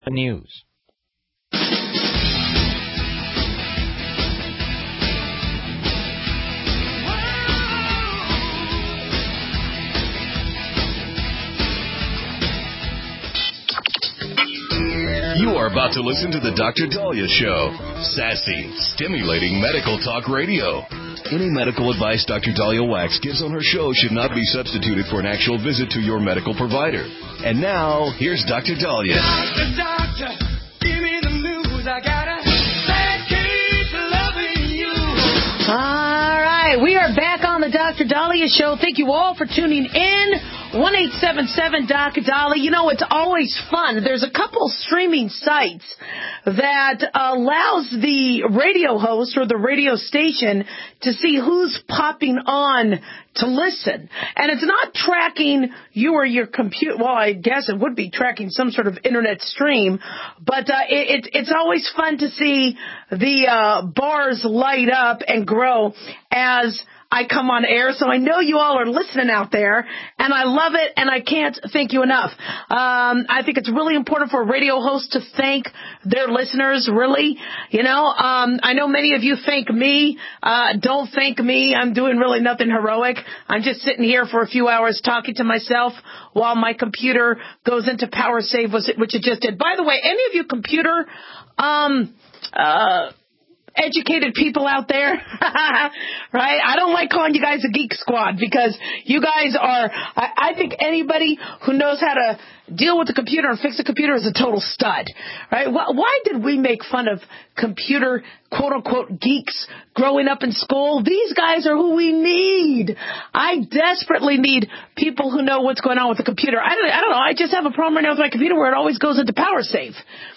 News. You are about to listen to the Dr. Daliah Show. Sassy, stimulating medical talk radio. Any medical advice Dr. Daliah Wax gives on her show should not be substituted for an actual visit to your medical provider. And now, here's Dr. Daliah. Doctor, give me the news. I gotta keep loving you. All right, we are back on the Dr. Daliah Show. Thank you all for tuning in. 1-877-Dr. You know, it's always fun. There's a couple streaming sites that allows the radio host or the radio station to see who's popping on to listen. And it's not tracking you or your computer. Well, I guess it would be tracking some sort of internet stream. But it's always fun to see the bars light up and grow as I come on air, so I know you all are listening out there, and I love it, and I can't thank you enough. I think it's really important for a radio host to thank their listeners, really. You know, I know many of you thank me. Don't thank me. I'm doing really nothing heroic. I'm just sitting here for a few hours talking to myself while my computer goes into power save, which it just did. By the way, any of you computer educated people out there, right? I don't like calling you guys a geek squad because you guys are, I think anybody who knows how to deal with the computer and fix a computer is a total stud, right? Why did we make fun of computer, quote unquote, geeks growing up in school? These guys are who we need. I desperately need people who know what's going on with the computer. I don't know. I just have a problem right now with my computer where it always goes into power save.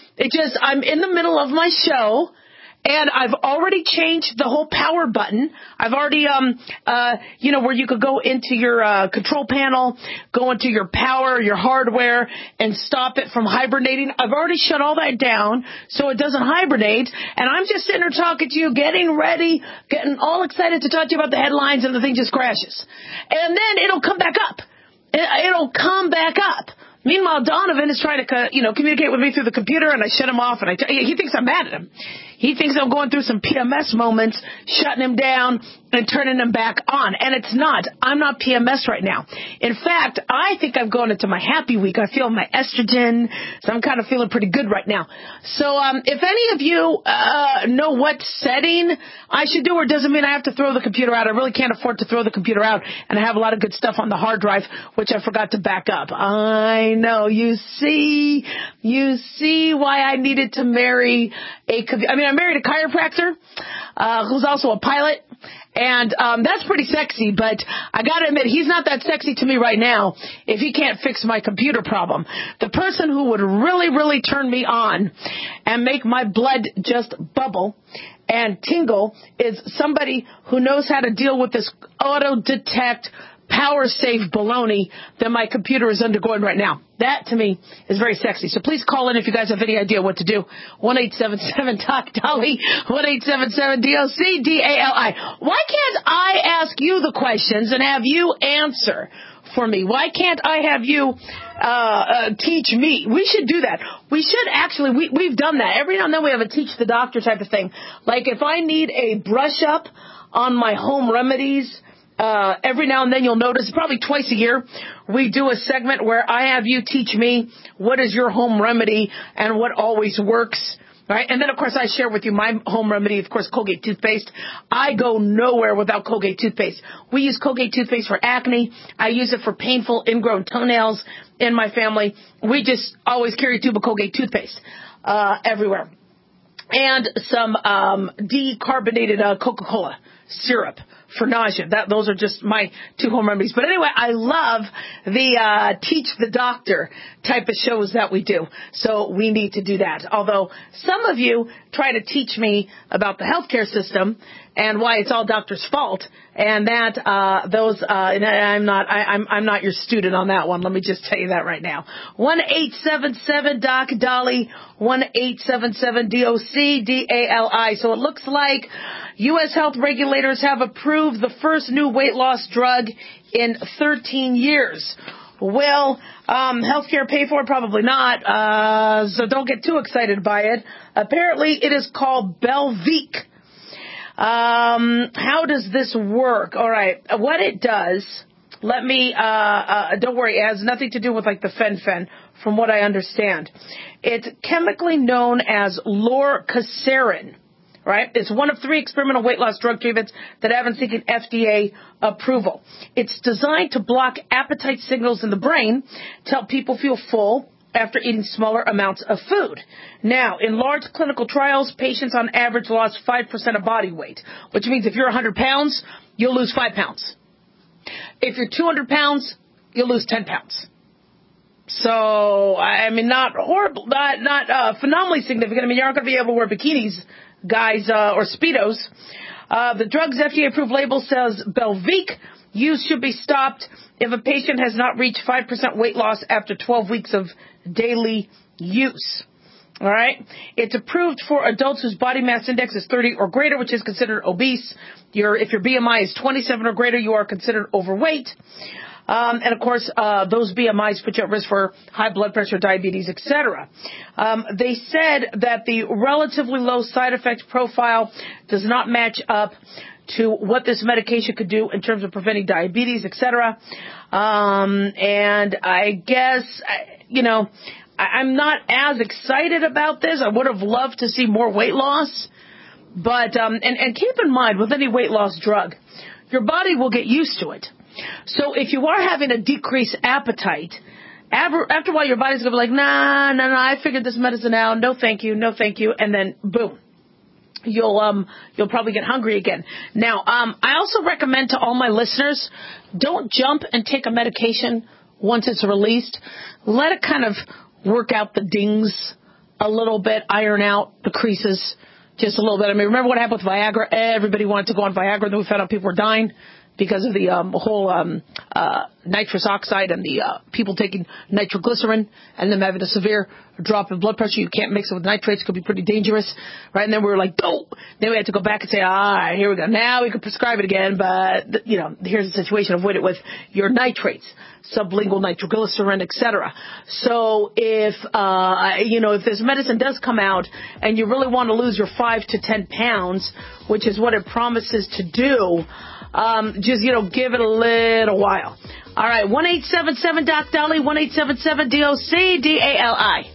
I'm in the middle of my show, and I've already changed the whole power button. I've already, where you could go into your control panel, go into your power, your hardware, and stop it from hibernating. I've already shut all that down so it doesn't hibernate. And I'm just sitting here talking to you, getting ready, getting all excited to talk to you about the headlines, and the thing just crashes. And then it'll come back up. It'll come back up. Meanwhile, Donovan is trying to, communicate with me through the computer, and I shut him off, and he thinks I'm mad at him. He thinks I'm going through some PMS moments, shutting him down and turning him back on. And it's not. I'm not PMS right now. In fact, I think I'm going into my happy week. I feel my estrogen, so I'm kind of feeling pretty good right now. So if any of you know what setting I should do, or doesn't mean I have to throw the computer out. I really can't afford to throw the computer out, and I have a lot of good stuff on the hard drive, which I forgot to back up. I know. You see why I needed to marry I married a chiropractor who's also a pilot, and that's pretty sexy, but I got to admit, he's not that sexy to me right now if he can't fix my computer problem. The person who would really, really turn me on and make my blood just bubble and tingle is somebody who knows how to deal with this auto-detect power safe baloney that my computer is undergoing right now. That, to me, is very sexy. So please call in if you guys have any idea what to do. 1-877-Doc-Dolly, 1-877-DOC-DALI. Why can't I ask you the questions and have you answer for me? Why can't I have you teach me? We should do that. We should actually, we've done that. Every now and then we have a teach the doctor type of thing. Like if I need a brush up on my home remedies, every now and then you'll notice, probably twice a year, we do a segment where I have you teach me what is your home remedy and what always works, right? And then, of course, I share with you my home remedy, of course, Colgate toothpaste. I go nowhere without Colgate toothpaste. We use Colgate toothpaste for acne. I use it for painful ingrown toenails in my family. We just always carry a tube of Colgate toothpaste everywhere. And some decarbonated Coca-Cola syrup for nausea. Those are just my two home remedies. But anyway, I love the Teach the Doctor type of shows that we do. So we need to do that. Although some of you try to teach me about the healthcare system and why it's all doctors' fault, and that I'm not your student on that one. Let me just tell you that right now. 1-877-Doc-Dolly, 1-877-DOC-DALI. So it looks like U.S. health regulators have approved the first new weight loss drug in 13 years. Will healthcare pay for it? Probably not. So don't get too excited by it. Apparently, it is called Belviq. How does this work? All right. What it does, don't worry, it has nothing to do with like the fen-phen, from what I understand. It's chemically known as lorcaserin. Right? It's one of 3 experimental weight loss drug treatments that haven't seeking FDA approval. It's designed to block appetite signals in the brain to help people feel full after eating smaller amounts of food. Now, in large clinical trials, patients on average lost 5% of body weight, which means if you're 100 pounds, you'll lose 5 pounds. If you're 200 pounds, you'll lose 10 pounds. So, I mean, not horrible, not phenomenally significant. I mean, you aren't going to be able to wear bikinis, guys, or Speedos. The drug's FDA-approved label says Belviq use should be stopped if a patient has not reached 5% weight loss after 12 weeks of daily use. All right? It's approved for adults whose body mass index is 30 or greater, which is considered obese. If your BMI is 27 or greater, you are considered overweight. And of course, those BMIs put you at risk for high blood pressure, diabetes, etc. They said that the relatively low side effect profile does not match up to what this medication could do in terms of preventing diabetes, etc. And I guess, I'm not as excited about this. I would have loved to see more weight loss. But, and keep in mind, with any weight loss drug, your body will get used to it. So if you are having a decreased appetite, after a while your body's going to be like, nah, I figured this medicine out. No, thank you. And then, boom, you'll probably get hungry again. Now, I also recommend to all my listeners, don't jump and take a medication once it's released. Let it kind of work out the dings a little bit, iron out the creases just a little bit. I mean, remember what happened with Viagra? Everybody wanted to go on Viagra, and then we found out people were dying because of the whole nitrous oxide and the people taking nitroglycerin and them having a severe drop in blood pressure. You can't mix it with nitrates. It could be pretty dangerous, right? And then we were like, oh. Then we had to go back and say, all right, here we go. Now we can prescribe it again, but, here's the situation. Avoid it with your nitrates, sublingual nitroglycerin, etc. So if this medicine does come out and you really want to lose your 5 to 10 pounds, which is what it promises to do, just, give it a little while. All right, 1-877-DOC-DOLLY, 1-877-DOC-DALI.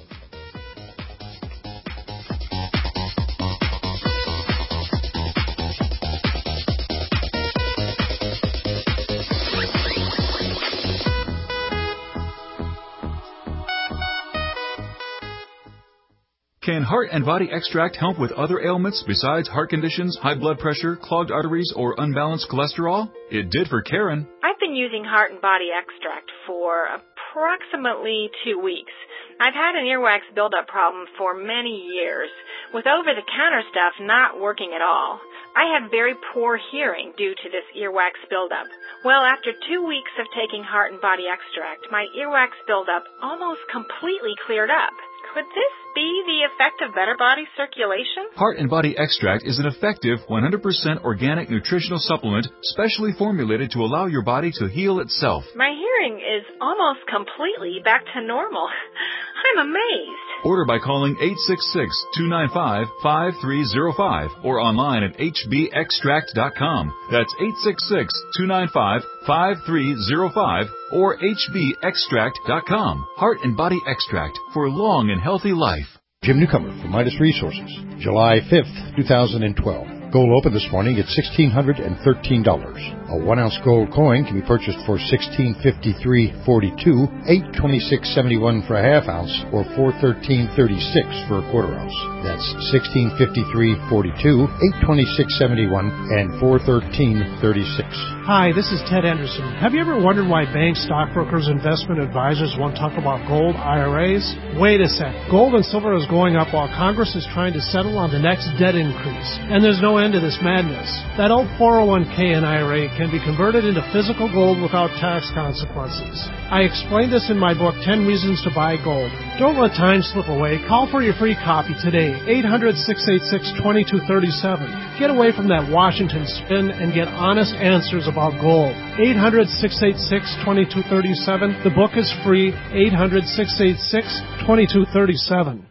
Can Heart and Body Extract help with other ailments besides heart conditions, high blood pressure, clogged arteries, or unbalanced cholesterol? It did for Karen. I've been using Heart and Body Extract for approximately 2 weeks. I've had an earwax buildup problem for many years, with over-the-counter stuff not working at all. I had very poor hearing due to this earwax buildup. Well, after 2 weeks of taking Heart and Body Extract, my earwax buildup almost completely cleared up. Could this be the effect of better body circulation? Heart and Body Extract is an effective 100% organic nutritional supplement specially formulated to allow your body to heal itself. My hearing is almost completely back to normal. I'm amazed. Order by calling 866-295-5305 or online at hbextract.com. That's 866-295-5305 or hbextract.com. Heart and Body Extract for long and healthy life. Jim Newcomer from Midas Resources, July 5th, 2012. Gold opened this morning at $1,613. A 1-ounce gold coin can be purchased for $16.53.42, $8.26.71 for a half ounce, or $4.13.36 for a quarter ounce. That's $16.53.42, $8.26.71, and $4.13.36. Hi, this is Ted Anderson. Have you ever wondered why banks, stockbrokers, investment advisors won't talk about gold IRAs? Wait a sec. Gold and silver is going up while Congress is trying to settle on the next debt increase. And there's no end to this madness. That old 401k and IRA can be converted into physical gold without tax consequences. I explained this in my book, 10 Reasons to Buy Gold. Don't let time slip away. Call for your free copy today, 800-686-2237. Get away from that Washington spin and get honest answers about gold. 800-686-2237. The book is free, 800-686-2237.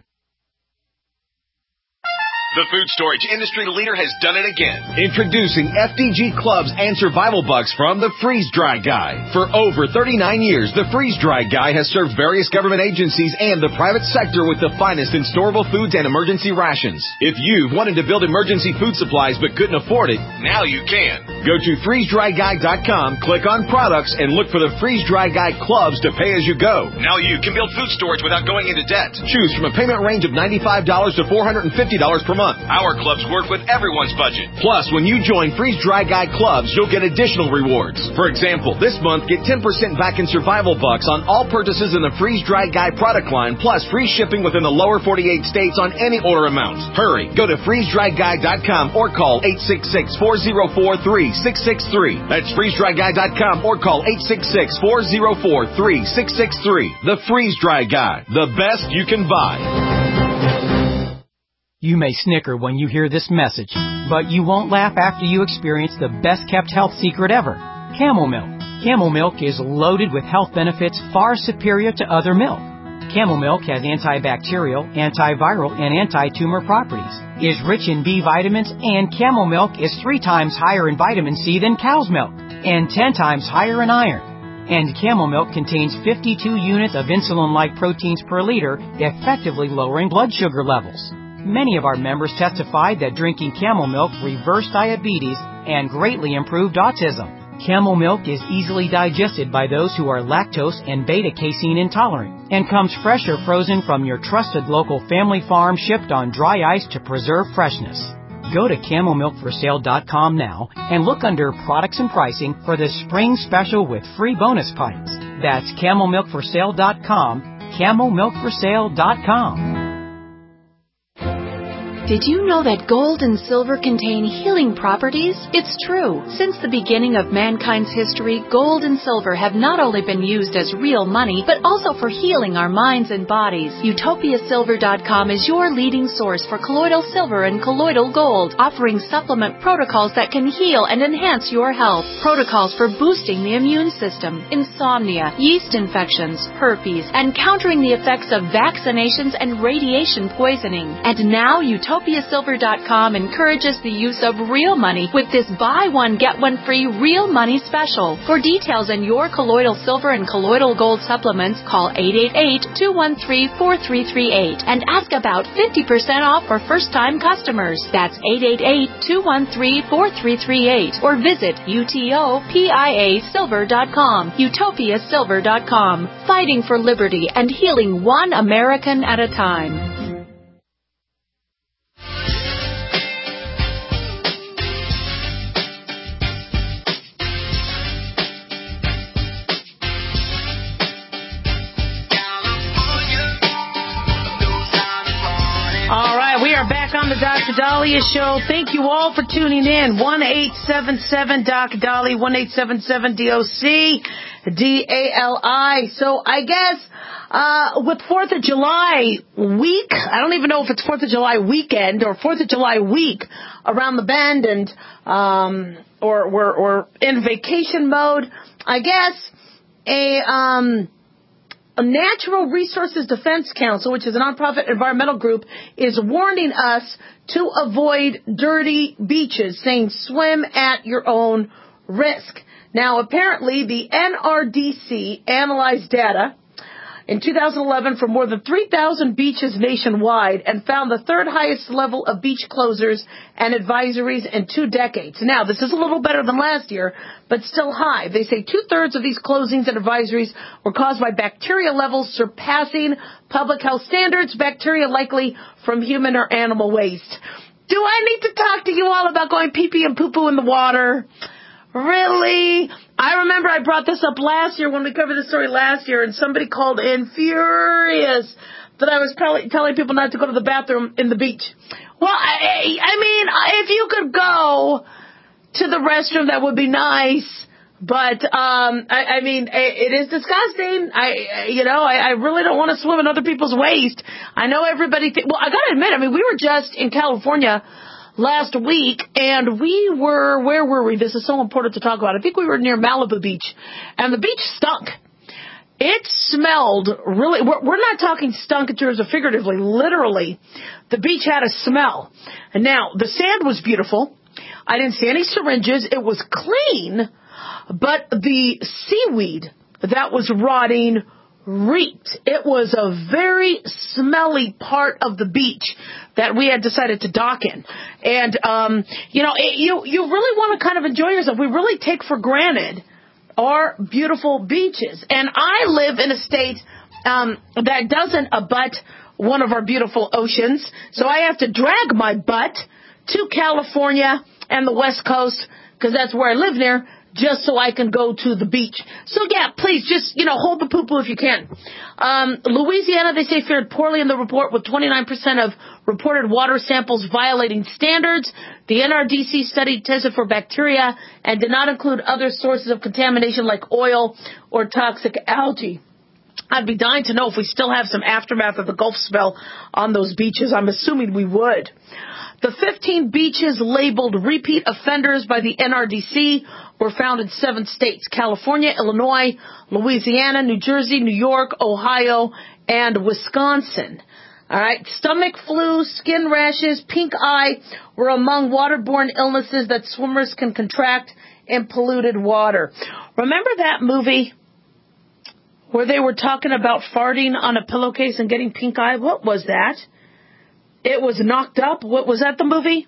The food storage industry leader has done it again. Introducing FDG Clubs and Survival Bucks from the Freeze Dry Guy. For over 39 years, the Freeze Dry Guy has served various government agencies and the private sector with the finest in storable foods and emergency rations. If you've wanted to build emergency food supplies but couldn't afford it, now you can. Go to freezedryguy.com, click on products, and look for the Freeze Dry Guy Clubs to pay as you go. Now you can build food storage without going into debt. Choose from a payment range of $95 to $450 per month. Our clubs work with everyone's budget. Plus, when you join Freeze Dry Guy Clubs, you'll get additional rewards. For example, this month, get 10% back in Survival Bucks on all purchases in the Freeze Dry Guy product line, plus free shipping within the lower 48 states on any order amount. Hurry, go to freezedryguy.com or call 866-404-3663. That's freezedryguy.com or call 866-404-3663. The Freeze Dry Guy, the best you can buy. You may snicker when you hear this message, but you won't laugh after you experience the best-kept health secret ever, Camel Milk. Camel Milk is loaded with health benefits far superior to other milk. Camel Milk has antibacterial, antiviral, and anti-tumor properties, is rich in B vitamins, and Camel Milk is 3 times higher in vitamin C than cow's milk, and 10 times higher in iron. And Camel Milk contains 52 units of insulin-like proteins per liter, effectively lowering blood sugar levels. Many of our members testified that drinking Camel Milk reversed diabetes and greatly improved autism. Camel Milk is easily digested by those who are lactose and beta-casein intolerant and comes fresh or frozen from your trusted local family farm, shipped on dry ice to preserve freshness. Go to CamelMilkForSale.com now and look under Products and Pricing for the spring special with free bonus pipes. That's CamelMilkForSale.com, CamelMilkForSale.com. Did you know that gold and silver contain healing properties? It's true. Since the beginning of mankind's history, gold and silver have not only been used as real money, but also for healing our minds and bodies. UtopiaSilver.com is your leading source for colloidal silver and colloidal gold, offering supplement protocols that can heal and enhance your health. Protocols for boosting the immune system, insomnia, yeast infections, herpes, and countering the effects of vaccinations and radiation poisoning. And now UtopiaSilver.com encourages the use of real money with this buy one, get one free real money special. For details on your colloidal silver and colloidal gold supplements, call 888-213-4338 and ask about 50% off for first-time customers. That's 888-213-4338 or visit UTOPIASilver.com. UtopiaSilver.com. Fighting for liberty and healing one American at a time. On the Dr. Dahlia Show. Thank you all for tuning in. 1-877-Doc-Dali, 1-877-DOC-DALI. So I guess with 4th of July week, I don't even know if it's 4th of July weekend or 4th of July week around the bend, and or we're in vacation mode. I guess a Natural Resources Defense Council, which is a nonprofit environmental group, is warning us to avoid dirty beaches, saying swim at your own risk. Now, apparently, the NRDC analyzed data in 2011 for more than 3,000 beaches nationwide and found the third highest level of beach closures and advisories in 2 decades. Now, this is a little better than last year, but still high. They say 2/3 of these closings and advisories were caused by bacteria levels surpassing public health standards, bacteria likely from human or animal waste. Do I need to talk to you all about going pee-pee and poo-poo in the water? Really? I remember I brought this up last year when we covered this story last year, and somebody called in furious that I was telling people not to go to the bathroom in the beach. Well, I mean, if you could go to the restroom, that would be nice. But, I mean, it is disgusting. I really don't want to swim in other people's waste. I know everybody, well, I gotta admit, I mean, we were just in California last week, and where were we? This is so important to talk about. I think we were near Malibu Beach, and the beach stunk. It smelled really, we're not talking stunk in terms of figuratively, literally. The beach had a smell. And now, the sand was beautiful. I didn't see any syringes. It was clean, but the seaweed that was rotting reeked. It was a very smelly part of the beach that we had decided to dock in. And, you really want to kind of enjoy yourself. We really take for granted our beautiful beaches. And I live in a state that doesn't abut one of our beautiful oceans, so I have to drag my butt to California and the West Coast, because that's where I live near, just so I can go to the beach. So, yeah, please, just, hold the poo-poo if you can. Louisiana, they say, fared poorly in the report, with 29% of reported water samples violating standards. The NRDC study tested for bacteria and did not include other sources of contamination like oil or toxic algae. I'd be dying to know if we still have some aftermath of the Gulf spill on those beaches. I'm assuming we would. The 15 beaches labeled repeat offenders by the NRDC were found in 7 states: California, Illinois, Louisiana, New Jersey, New York, Ohio, and Wisconsin. All right. Stomach flu, skin rashes, pink eye were among waterborne illnesses that swimmers can contract in polluted water. Remember that movie where they were talking about farting on a pillowcase and getting pink eye? What was that? It was Knocked Up. What was that, the movie?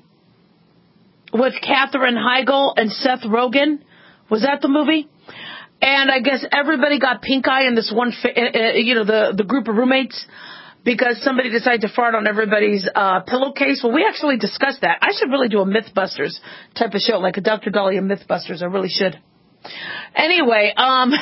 With Katherine Heigl and Seth Rogen? Was that the movie? And I guess everybody got pink eye in this one, the group of roommates, because somebody decided to fart on everybody's pillowcase. Well, we actually discussed that. I should really do a Mythbusters type of show, like a Dr. Dahlia Mythbusters. I really should. Anyway,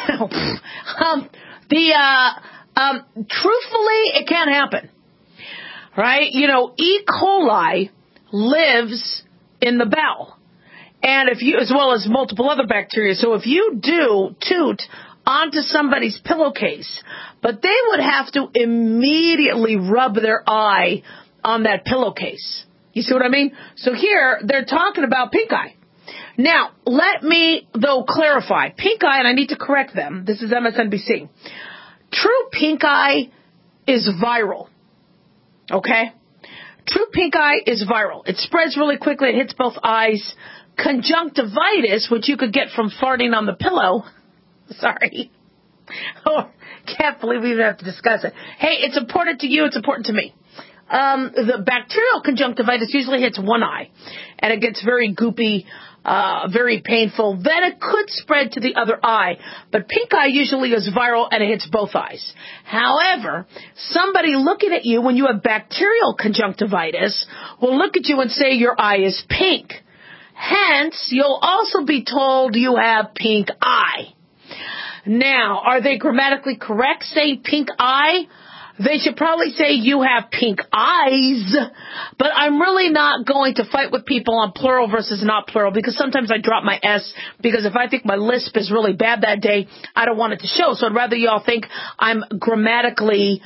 truthfully, it can't happen. Right? E. coli lives in the bowel. And as well as multiple other bacteria. So if you do toot onto somebody's pillowcase, but they would have to immediately rub their eye on that pillowcase. You see what I mean? So here, they're talking about pink eye. Now, let me, though, clarify. Pink eye, and I need to correct them. This is MSNBC. True pink eye is viral. Okay? True pink eye is viral. It spreads really quickly. It hits both eyes. Conjunctivitis, which you could get from farting on the pillow. Sorry. Oh, can't believe we even have to discuss it. Hey, it's important to you. It's important to me. The bacterial conjunctivitis usually hits one eye, and it gets very goopy, very painful. Then it could spread to the other eye. But pink eye usually is viral, and it hits both eyes. However, somebody looking at you when you have bacterial conjunctivitis will look at you and say your eye is pink. Hence, you'll also be told you have pink eye. Now, are they grammatically correct saying pink eye? They should probably say you have pink eyes, but I'm really not going to fight with people on plural versus not plural, because sometimes I drop my S, because if I think my lisp is really bad that day, I don't want it to show. So I'd rather y'all think I'm grammatically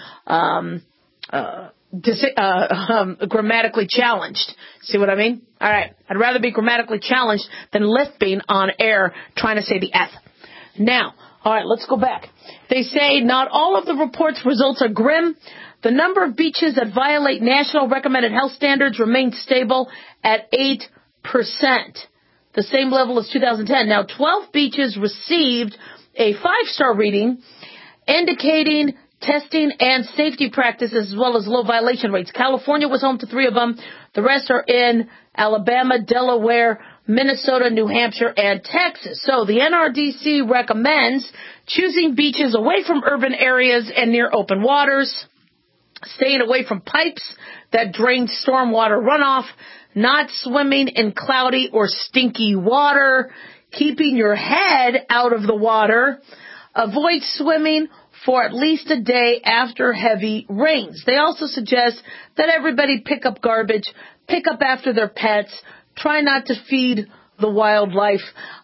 grammatically challenged. See what I mean? All right. I'd rather be grammatically challenged than lisping on air trying to say the F. Now, all right, let's go back. They say not all of the report's results are grim. The number of beaches that violate national recommended health standards remains stable at 8%, the same level as 2010. Now, 12 beaches received a 5-star rating, indicating testing and safety practices as well as low violation rates. California was home to 3 of them. The rest are in Alabama, Delaware, Minnesota, New Hampshire, and Texas. So the NRDC recommends choosing beaches away from urban areas and near open waters, staying away from pipes that drain stormwater runoff, not swimming in cloudy or stinky water, keeping your head out of the water, avoid swimming for at least a day after heavy rains. They also suggest that everybody pick up garbage, pick up after their pets, try not to feed the wildlife.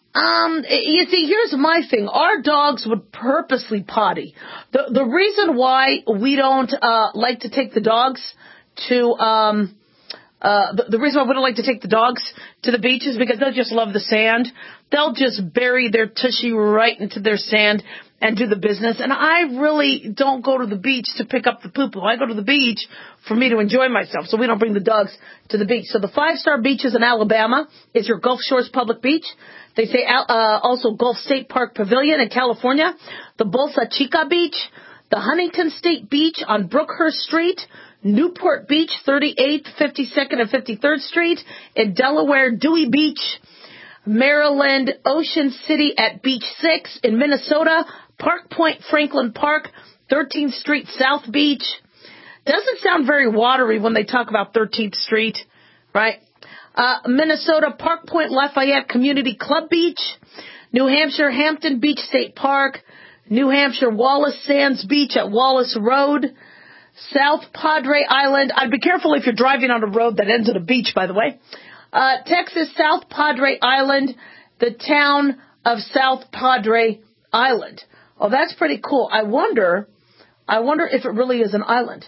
You see, here's my thing. Our dogs would purposely potty. The reason why we don't like to take the dogs to the reason why we don't like to take the dogs to the beach is because they'll just love the sand. They'll just bury their tushy right into their sand and do the business. And I really don't go to the beach to pick up the poo-poo. I go to the beach for me to enjoy myself. So we don't bring the dogs to the beach. So the 5-star beaches in Alabama is your Gulf Shores Public Beach. They say also Gulf State Park Pavilion in California, the Bolsa Chica Beach, the Huntington State Beach on Brookhurst Street, Newport Beach, 38th, 52nd, and 53rd Street. In Delaware, Dewey Beach. Maryland, Ocean City at Beach 6. In Minnesota, Park Point Franklin Park, 13th Street South Beach. Doesn't sound very watery when they talk about 13th Street, right? Minnesota, Park Point Lafayette Community Club Beach. New Hampshire, Hampton Beach State Park. New Hampshire, Wallace Sands Beach at Wallace Road. South Padre Island. I'd be careful if you're driving on a road that ends at a beach, by the way. Texas, South Padre Island, the town of South Padre Island. Oh, that's pretty cool. I wonder if it really is an island.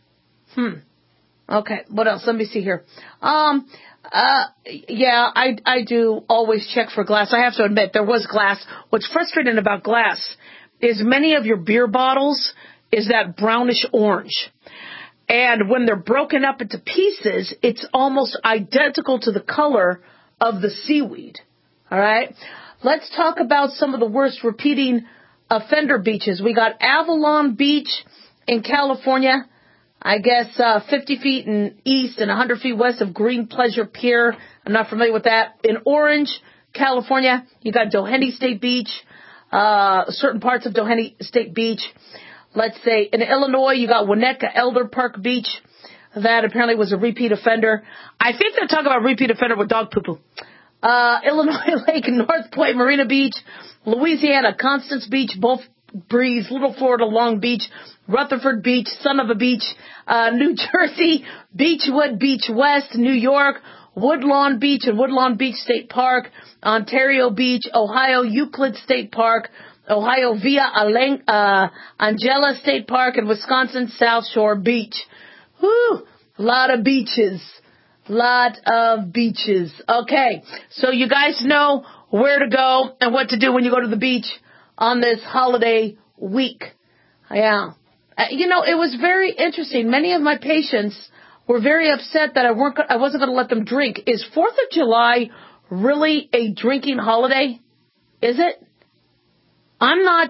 Okay, what else? Let me see here. Yeah, I do always check for glass. I have to admit, there was glass. What's frustrating about glass is many of your beer bottles is that brownish orange. And when they're broken up into pieces, it's almost identical to the color of the seaweed. All right? Let's talk about some of the worst repeating offender beaches. We got Avalon Beach in California, I guess 50 feet east and 100 feet west of Green Pleasure Pier. I'm not familiar with that. In Orange, California, you got Doheny State Beach, certain parts of Doheny State Beach. Let's say in Illinois, you got Winnetka Elder Park Beach. That apparently was a repeat offender. I think they're talking about repeat offender with dog poo-poo. Illinois Lake, North Point, Marina Beach. Louisiana, Constance Beach, Both Breeze, Little Florida, Long Beach, Rutherford Beach, Son of a Beach. New Jersey, Beechwood Beach West, New York, Woodlawn Beach and Woodlawn Beach State Park. Ontario Beach, Ohio, Euclid State Park. Ohio, Via Angela State Park, and Wisconsin, South Shore Beach. Whew, lot of beaches. Lot of beaches. Okay, so you guys know where to go and what to do when you go to the beach on this holiday week. Yeah. It was very interesting. Many of my patients were very upset that I wasn't going to let them drink. Is 4th of July really a drinking holiday? Is it? I'm not,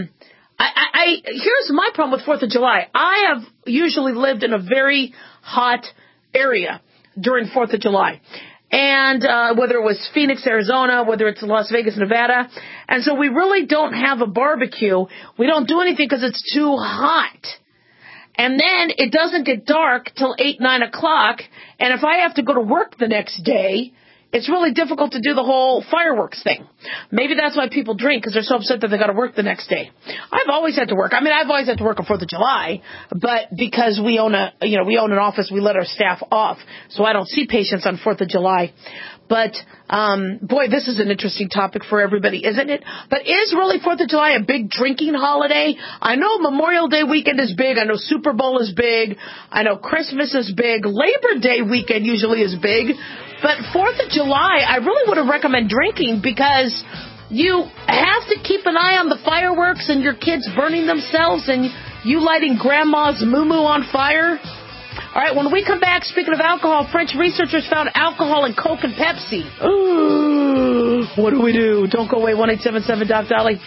here's my problem with 4th of July. I have usually lived in a very hot area during 4th of July. And, whether it was Phoenix, Arizona, whether it's Las Vegas, Nevada. And so we really don't have a barbecue. We don't do anything because it's too hot. And then it doesn't get dark till 8, 9 o'clock. And if I have to go to work the next day, it's really difficult to do the whole fireworks thing. Maybe that's why people drink, because they're so upset that they got to work the next day. I've always had to work. I mean, I've always had to work on 4th of July, but because we own an office, we let our staff off, so I don't see patients on 4th of July. But, boy, this is an interesting topic for everybody, isn't it? But is really 4th of July a big drinking holiday? I know Memorial Day weekend is big. I know Super Bowl is big. I know Christmas is big. Labor Day weekend usually is big. But 4th of July, I really wouldn't recommend drinking because you have to keep an eye on the fireworks and your kids burning themselves and you lighting grandma's moo-moo on fire. All right, when we come back, speaking of alcohol, French researchers found alcohol in Coke and Pepsi. Ooh, what do we do? Don't go away, 1-877-DOC-DOLLY.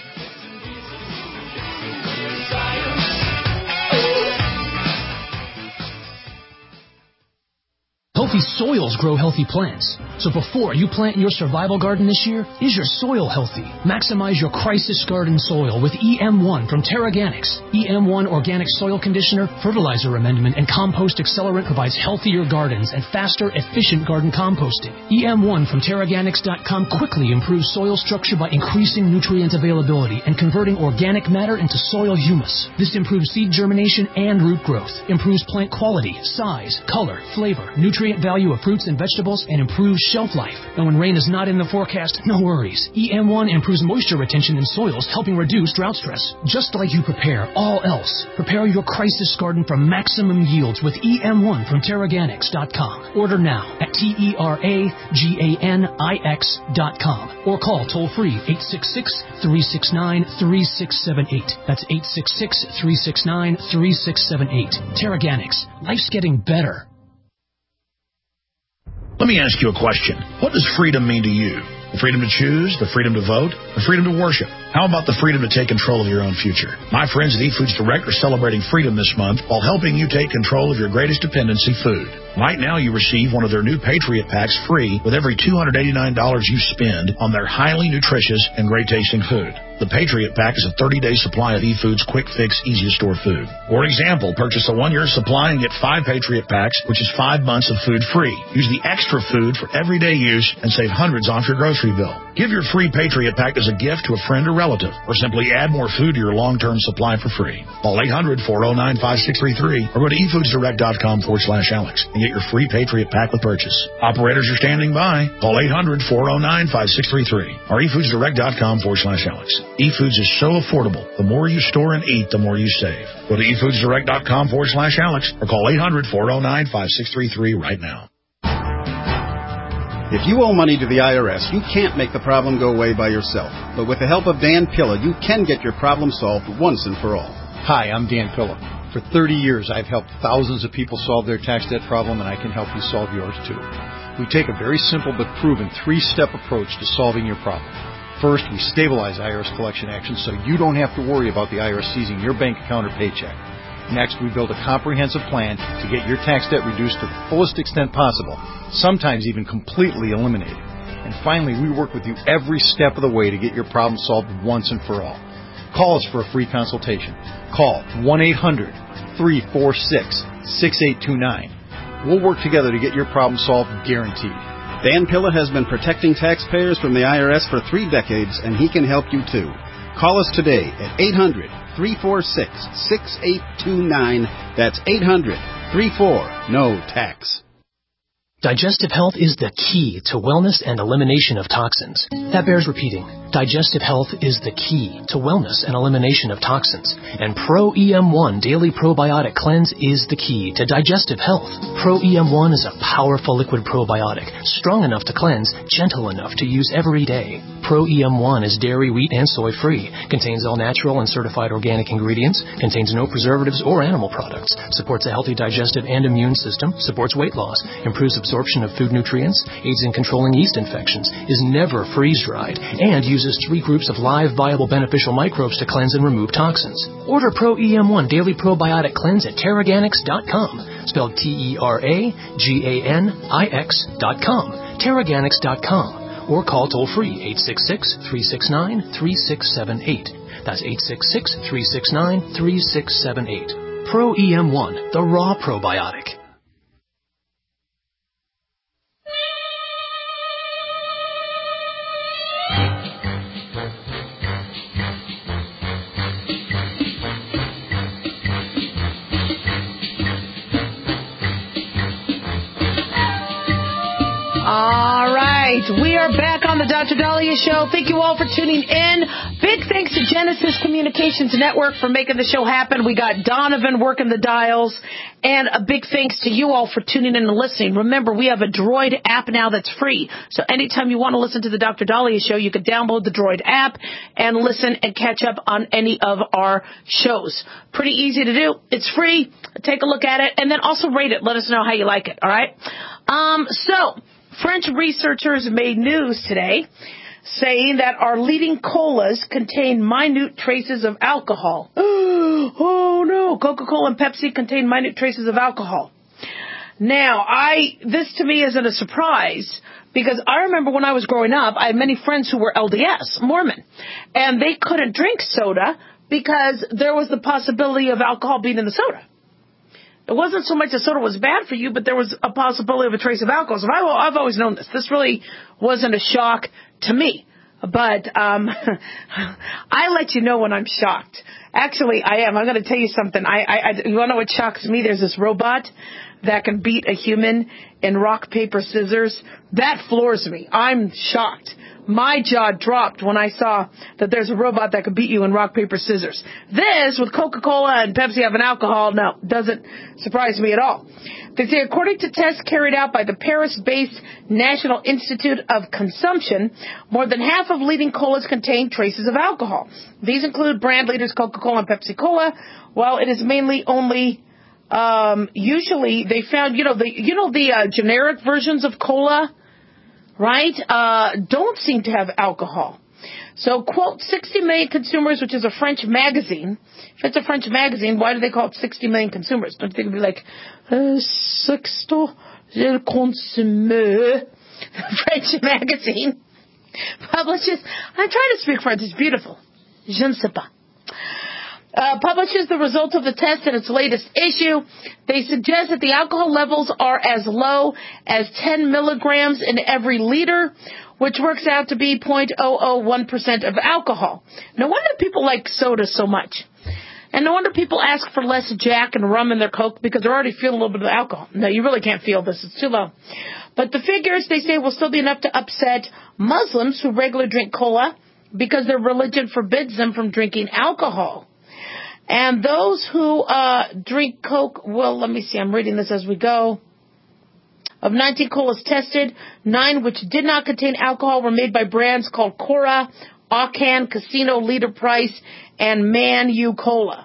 Healthy soils grow healthy plants. So before you plant in your survival garden this year, is your soil healthy? Maximize your crisis garden soil with EM1 from Terraganics. EM1 Organic Soil Conditioner, Fertilizer Amendment, and Compost Accelerant provides healthier gardens and faster, efficient garden composting. EM1 from Terraganics.com quickly improves soil structure by increasing nutrient availability and converting organic matter into soil humus. This improves seed germination and root growth, improves plant quality, size, color, flavor, nutrient nutrient value of fruits and vegetables and improves shelf life. And when rain is not in the forecast, no worries. EM1 improves moisture retention in soils, helping reduce drought stress. Just like you prepare all else, prepare your crisis garden for maximum yields with EM1 from Terraganics.com. Order now at TerraGanix.com or call toll-free 866-369-3678. That's 866-369-3678. Terraganics. Life's getting better. Let me ask you a question. What does freedom mean to you? The freedom to choose, the freedom to vote, the freedom to worship. How about the freedom to take control of your own future? My friends at eFoods Direct are celebrating freedom this month while helping you take control of your greatest dependency, food. Right now, you receive one of their new Patriot Packs free with every $289 you spend on their highly nutritious and great-tasting food. The Patriot Pack is a 30-day supply of eFoods quick fix, easy-to-store food. For example, purchase a 1-year supply and get 5 Patriot Packs, which is 5 months of food free. Use the extra food for everyday use and save hundreds off your grocery bill. Give your free Patriot Pack as a gift to a friend or relative, or simply add more food to your long-term supply for free. Call 800-409-5633 or go to eFoodsDirect.com/Alex and get your free Patriot Pack with purchase. Operators are standing by. Call 800-409-5633 or eFoodsDirect.com/Alex. eFoods is so affordable. The more you store and eat, the more you save. Go to eFoodsDirect.com/Alex or call 800-409-5633 right now. If you owe money to the IRS, you can't make the problem go away by yourself. But with the help of Dan Pilla, you can get your problem solved once and for all. Hi, I'm Dan Pilla. For 30 years, I've helped thousands of people solve their tax debt problem, and I can help you solve yours too. We take a very simple but proven 3-step approach to solving your problem. First, we stabilize IRS collection actions so you don't have to worry about the IRS seizing your bank account or paycheck. Next, we build a comprehensive plan to get your tax debt reduced to the fullest extent possible, sometimes even completely eliminated. And finally, we work with you every step of the way to get your problem solved once and for all. Call us for a free consultation. Call 1-800-346-6829. We'll work together to get your problem solved, guaranteed. Dan Pilla has been protecting taxpayers from the IRS for 3 decades, and he can help you too. Call us today at 800-346-6829. That's 800-34-NO-TAX. Digestive health is the key to wellness and elimination of toxins. That bears repeating. Digestive health is the key to wellness and elimination of toxins. And Pro EM1 Daily Probiotic Cleanse is the key to digestive health. Pro EM1 is a powerful liquid probiotic, strong enough to cleanse, gentle enough to use every day. Pro EM1 is dairy, wheat, and soy-free, contains all natural and certified organic ingredients, contains no preservatives or animal products, supports a healthy digestive and immune system, supports weight loss, improves absorption of food nutrients, aids in controlling yeast infections, is never freeze-dried, and uses 3 groups of live, viable, beneficial microbes to cleanse and remove toxins. Order Pro EM1 Daily Probiotic Cleanse at Terraganics.com, spelled Terraganix.com, Terraganics.com, or call toll-free 866-369-3678. That's 866-369-3678. Pro EM1, the raw probiotic. All right, we are back on the Dr. Dahlia Show. Thank you all for tuning in. Big thanks to Genesis Communications Network for making the show happen. We got Donovan working the dials. And a big thanks to you all for tuning in and listening. Remember, we have a Droid app now that's free. So anytime you want to listen to the Dr. Dahlia Show, you can download the Droid app and listen and catch up on any of our shows. Pretty easy to do. It's free. Take a look at it. And then also rate it. Let us know how you like it. All right? So French researchers made news today saying that our leading colas contain minute traces of alcohol. Oh no, Coca-Cola and Pepsi contain minute traces of alcohol. Now, this to me isn't a surprise because I remember when I was growing up, I had many friends who were LDS, Mormon, and they couldn't drink soda because there was the possibility of alcohol being in the soda. It wasn't so much the soda was bad for you, but there was a possibility of a trace of alcohol. So I've always known this. This really wasn't a shock to me. But I let you know when I'm shocked. Actually, I am. I'm going to tell you something. You want to know what shocks me? There's this robot that can beat a human in rock, paper, scissors, that floors me. I'm shocked. My jaw dropped when I saw that there's a robot that could beat you in rock, paper, scissors. This, with Coca-Cola and Pepsi having alcohol, no, doesn't surprise me at all. They say, according to tests carried out by the Paris-based National Institute of Consumption, more than half of leading colas contain traces of alcohol. These include brand leaders Coca-Cola and Pepsi-Cola, while it is mainly only usually they found, the generic versions of cola, right, don't seem to have alcohol. So, quote, 60 million consumers, which is a French magazine. If it's a French magazine, why do they call it 60 million consumers? Don't you think it would be like, 60 million consommateurs? French magazine publishes, I'm trying to speak French, it's beautiful. Je ne sais pas. Publishes the results of the test in its latest issue. They suggest that the alcohol levels are as low as 10 milligrams in every liter, which works out to be 0.001% of alcohol. No wonder people like soda so much. And no wonder people ask for less Jack and rum in their Coke because they're already feeling a little bit of alcohol. No, you really can't feel this. It's too low. But the figures, they say, will still be enough to upset Muslims who regularly drink cola because their religion forbids them from drinking alcohol. And those who drink Coke, well, let me see, I'm reading this as we go. Of 19 colas tested, 9 which did not contain alcohol were made by brands called Cora, Aucan, Casino, Leader Price, and Man U Cola.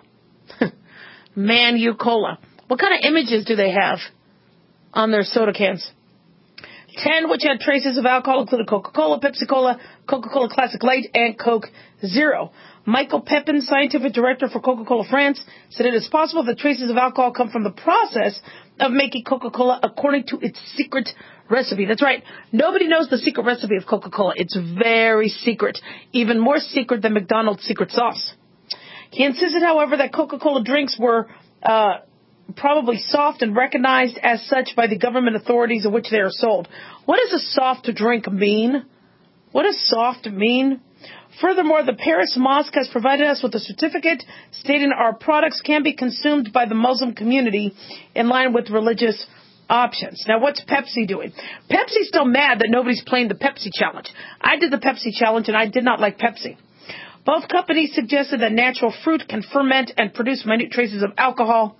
Man U Cola. What kind of images do they have on their soda cans? 10 which had traces of alcohol included Coca-Cola, Pepsi-Cola, Coca-Cola Classic Light, and Coke Zero. Michael Pepin, scientific director for Coca-Cola France, said it is possible that traces of alcohol come from the process of making Coca-Cola according to its secret recipe. That's right. Nobody knows the secret recipe of Coca-Cola. It's very secret, even more secret than McDonald's secret sauce. He insisted, however, that Coca-Cola drinks were probably soft and recognized as such by the government authorities in which they are sold. What does a soft drink mean? What does soft mean? Furthermore, the Paris Mosque has provided us with a certificate stating our products can be consumed by the Muslim community in line with religious options. Now, what's Pepsi doing? Pepsi's still mad that nobody's playing the Pepsi challenge. I did the Pepsi challenge, and I did not like Pepsi. Both companies suggested that natural fruit can ferment and produce minute traces of alcohol.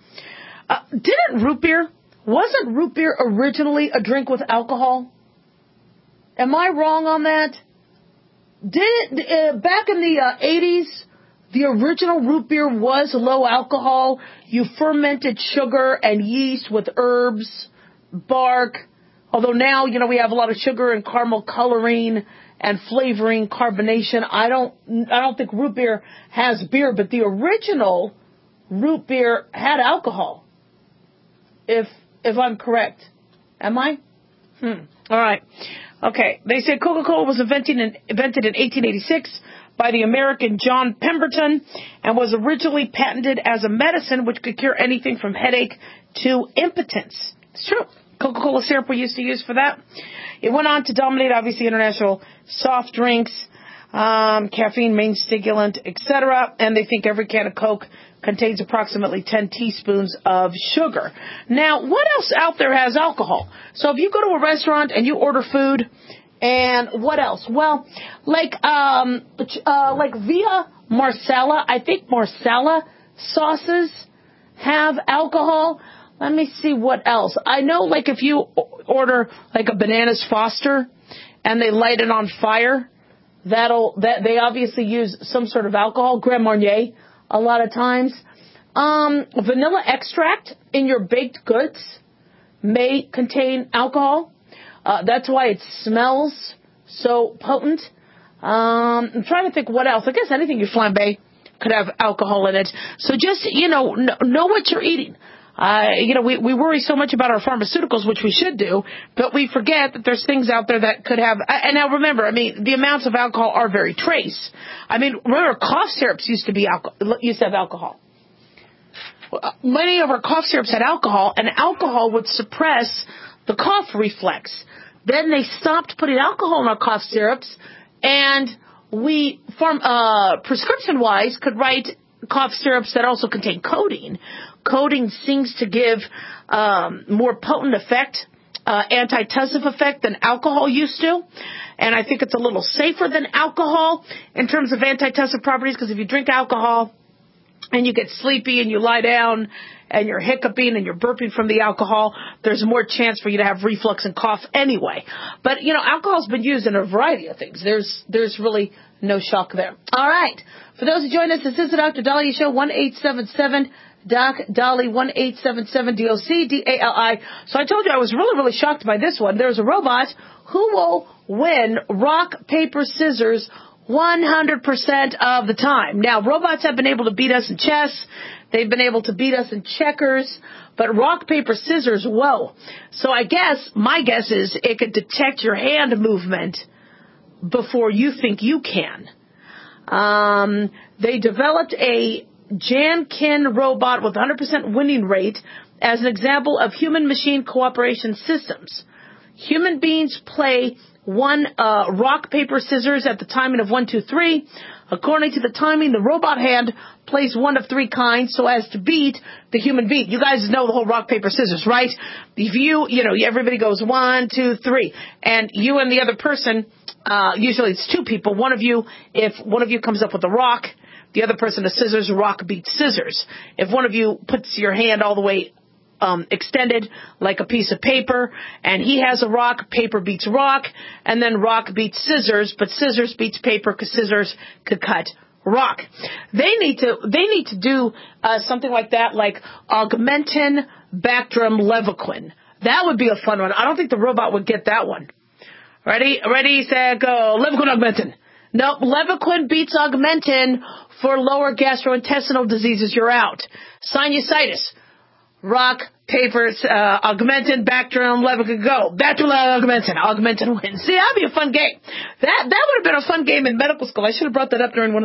Wasn't root beer originally a drink with alcohol? Am I wrong on that? Back in the 80s, the original root beer was low alcohol. You fermented sugar and yeast with herbs, bark. Although now, we have a lot of sugar and caramel coloring and flavoring, carbonation. I don't think root beer has beer, but the original root beer had alcohol. If I'm correct. Am I? All right. Okay. They say Coca-Cola was invented in 1886 by the American John Pemberton and was originally patented as a medicine which could cure anything from headache to impotence. It's true. Coca-Cola syrup we used to use for that. It went on to dominate, obviously, international soft drinks, caffeine, main stimulant, etc. And they think every can of Coke contains approximately 10 teaspoons of sugar. Now, what else out there has alcohol? So if you go to a restaurant and you order food, and what else? Well, like Via Marsala, I think Marsala sauces have alcohol. Let me see what else. I know, like, if you order like a Bananas Foster and they light it on fire, they obviously use some sort of alcohol. Grand Marnier, a lot of times. Vanilla extract in your baked goods may contain alcohol. That's why it smells so potent. I'm trying to think what else. I guess anything you flambe could have alcohol in it. So just, know what you're eating. We worry so much about our pharmaceuticals, which we should do, but we forget that there's things out there that could have, and now remember, the amounts of alcohol are very trace. Remember, cough syrups used to have alcohol. Many of our cough syrups had alcohol, and alcohol would suppress the cough reflex. Then they stopped putting alcohol in our cough syrups, and we, prescription-wise, could write cough syrups that also contain codeine. Codeine seems to give more potent effect, antitussive effect than alcohol used to. And I think it's a little safer than alcohol in terms of antitussive properties, because if you drink alcohol and you get sleepy and you lie down and you're hiccuping and you're burping from the alcohol, there's more chance for you to have reflux and cough anyway. But, alcohol's been used in a variety of things. There's really no shock there. All right. For those who join us, this is the Dr. Daliah Show, 1-877-DOC Dali, 1-877-DOC-DALI. So I told you I was really, really shocked by this one. There's a robot who will win rock, paper, scissors 100% of the time. Now, robots have been able to beat us in chess. They've been able to beat us in checkers. But rock, paper, scissors, whoa. So my guess is it could detect your hand movement before you think you can. They developed a Jankin robot with 100% winning rate as an example of human-machine cooperation systems. Human beings play one rock, paper, scissors at the timing of 1, 2, 3. According to the timing, the robot hand plays one of three kinds so as to beat the human being. You guys know the whole rock, paper, scissors, right? If everybody goes 1, 2, 3, and you and the other person, usually it's two people. If one of you comes up with a rock, the other person a scissors, rock beats scissors. If one of you puts your hand all the way extended like a piece of paper, and he has a rock, paper beats rock, and then rock beats scissors, but scissors beats paper because scissors could cut rock. They need to do something like that, like Augmentin, Bactrim, Levaquin. That would be a fun one. I don't think the robot would get that one. Ready, set, go. Levaquin, Augmentin. Nope, Levaquin beats Augmentin for lower gastrointestinal diseases. You're out. Sinusitis. Rock, paper, Augmentin, Bactrim, Levaquin, go. Bactrim, Augmentin. Augmentin wins. See, that'd be a fun game. That would have been a fun game in medical school. I should have brought that up during one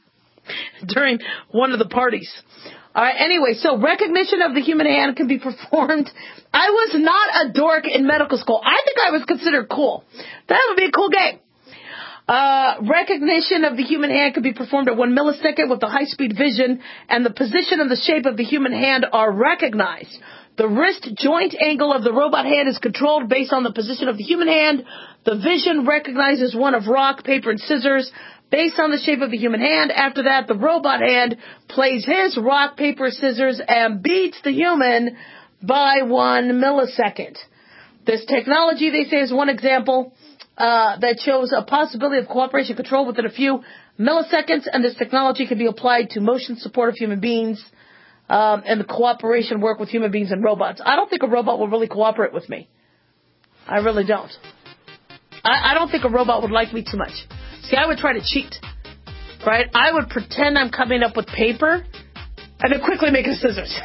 of the parties. All right, anyway, so recognition of the human hand can be performed. I was not a dork in medical school. I think I was considered cool. That would be a cool game. Recognition of the human hand can be performed at 1 millisecond with the high-speed vision, and the position and the shape of the human hand are recognized. The wrist joint angle of the robot hand is controlled based on the position of the human hand. The vision recognizes one of rock, paper, and scissors based on the shape of the human hand. After that, the robot hand plays his rock, paper, scissors, and beats the human by 1 millisecond. This technology, they say, is one example that shows a possibility of cooperation control within a few milliseconds, and this technology can be applied to motion support of human beings and the cooperation work with human beings and robots. I don't think a robot will really cooperate with me. I really don't. I don't think a robot would like me too much. See, I would try to cheat, right? I would pretend I'm coming up with paper and then quickly make it scissors.